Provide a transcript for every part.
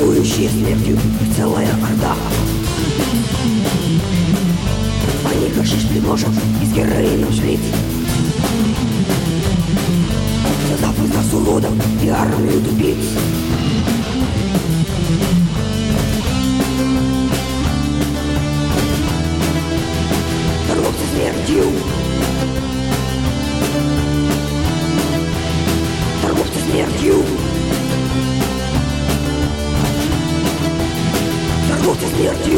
торгующие смертью, целая орда. Они гашиш приносят из героина в швейц, создав из нас уродов и армию тупиц. Торговцы смертью, торговцы смертью, торговцы смертью.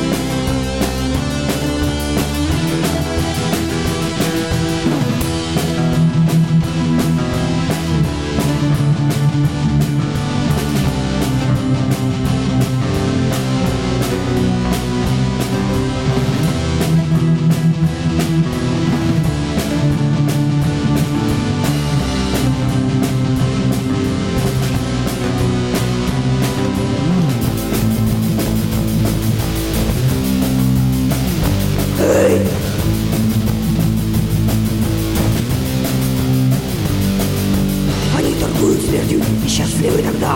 Они торгуют смертью и счастливы тогда,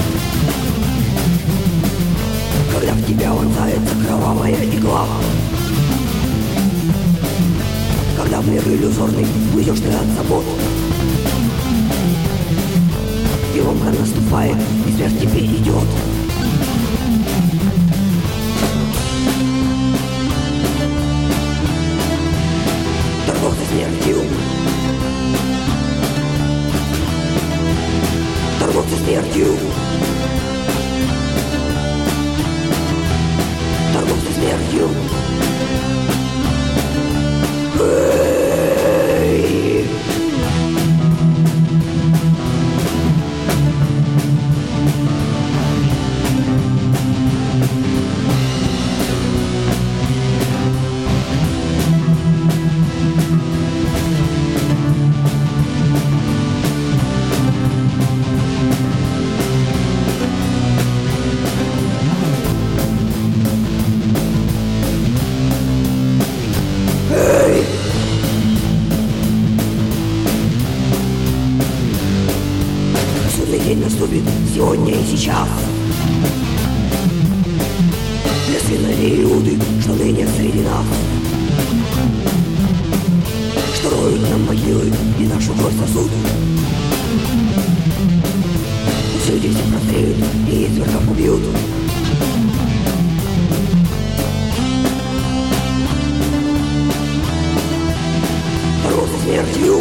когда в тебя вонзается кровавая игла. Когда в мир иллюзорный уйдешь ты от забот, и ломка наступает, и смерть тебе идет. Торговцы смертью, торговцы смертью, торговцы смертью. Эй! Судный день наступит сегодня и сейчас. Для сыновей Иуды, что ныне среди нас, что роют нам могилы и нашу кровь сосуд. Пусть люди всех раздреют и извергов убьют. Торговцы смертью,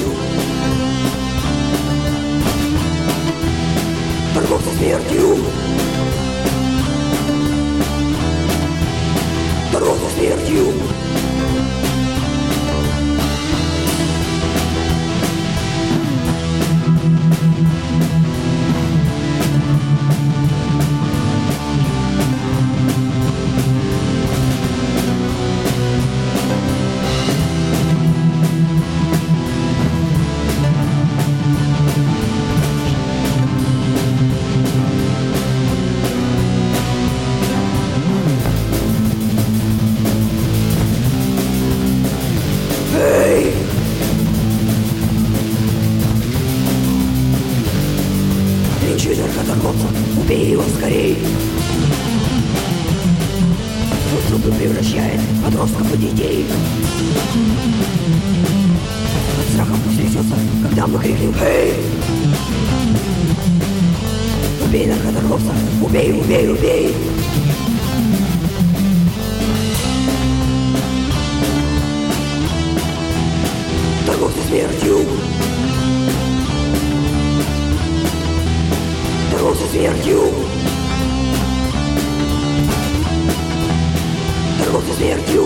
торговцы смертью, торговцы смертью. Эй! Линчуй наркоторговца, убей его скорей. Он в трупы превращает подростков и детей. От страха пусть трясется, когда мы крикнем «Эй!». Убей наркоторговца, убей, убей, убей. Торговцы смертью, торговцы смертью, торговцы смертью.